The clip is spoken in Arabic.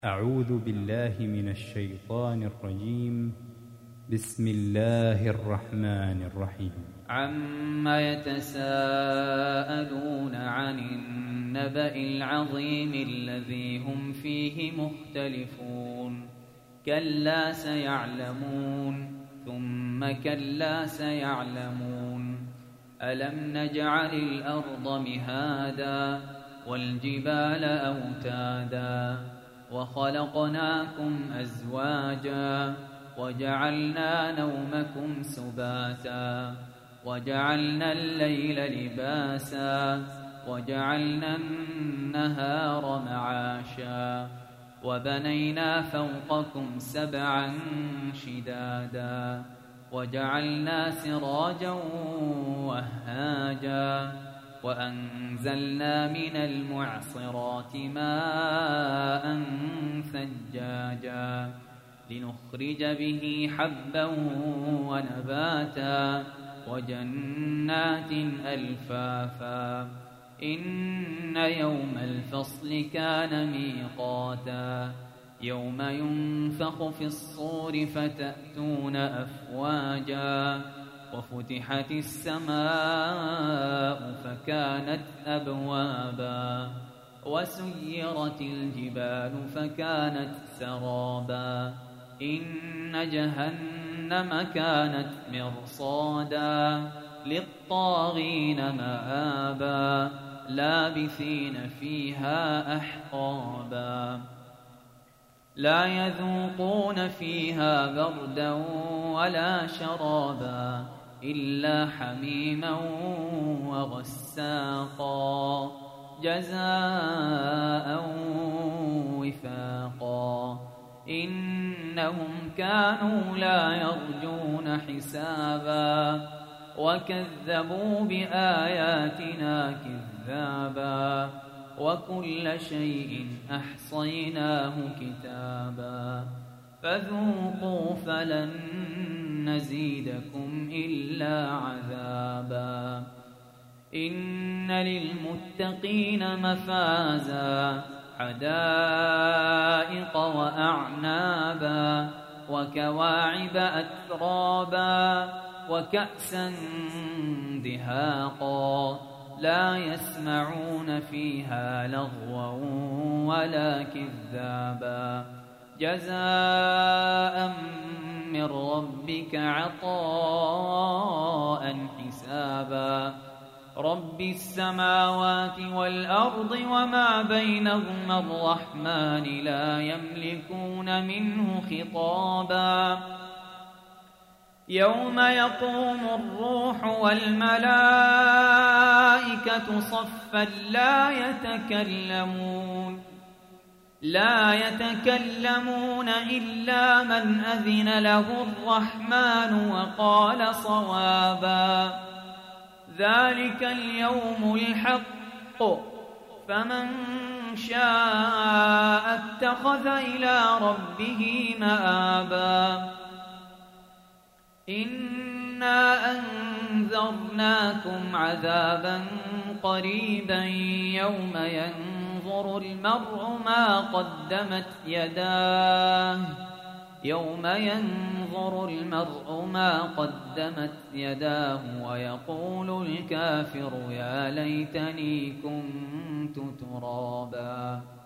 أعوذ بالله من الشيطان الرجيم. بسم الله الرحمن الرحيم. عما يتساءلون عن النبأ العظيم الذي هم فيه مختلفون. كلا سيعلمون ثم كلا سيعلمون. ألم نجعل الأرض مهادا والجبال أوتادا وخلقناكم أزواجا وجعلنا نومكم سباتا وجعلنا الليل لباسا وجعلنا النهار معاشا وبنينا فوقكم سبعا شدادا وجعلنا سراجا وهاجا وأنزلنا من المعصرات ماء ثجاجا لنخرج به حبا ونباتا وجنات ألفافا. إن يوم الفصل كان ميقاتا يوم ينفخ في الصور فتأتون أفواجا وفتحت السماء فكانت أبوابا وسيرت الجبال فكانت سرابا. إن جهنم كانت مرصادا للطاغين مآبا لابثين فيها أحقابا لا يذوقون فيها بردا ولا شرابا إلا حميما وغساقا جزاء وفاقا. إنهم كانوا لا يرجون حسابا وكذبوا بآياتنا كذابا وكل شيء أحصيناه كتابا فذوقوا فلن نزيدكم إلا عذابا. إن للمتقين مفازا حدائق وأعنابا وكواعب أترابا وكأسا دهاقا لا يسمعون فيها لغوا ولا كذابا جزاء من ربك عطاء حسابا. رب السماوات والأرض وما بينهما الرحمن لا يملكون منه خطابا. يوم يقوم الروح والملائكة صفا لا يتكلمون إلا من أذن له الرحمن وقال صوابا. ذلك اليوم الحق فمن شاء اتخذ إلى ربه مآبا. إنا أنذرناكم عذابا قريبا يوم ينظر المرء ما قدمت يداه ويقول الكافر يا ليتني كنت ترابا.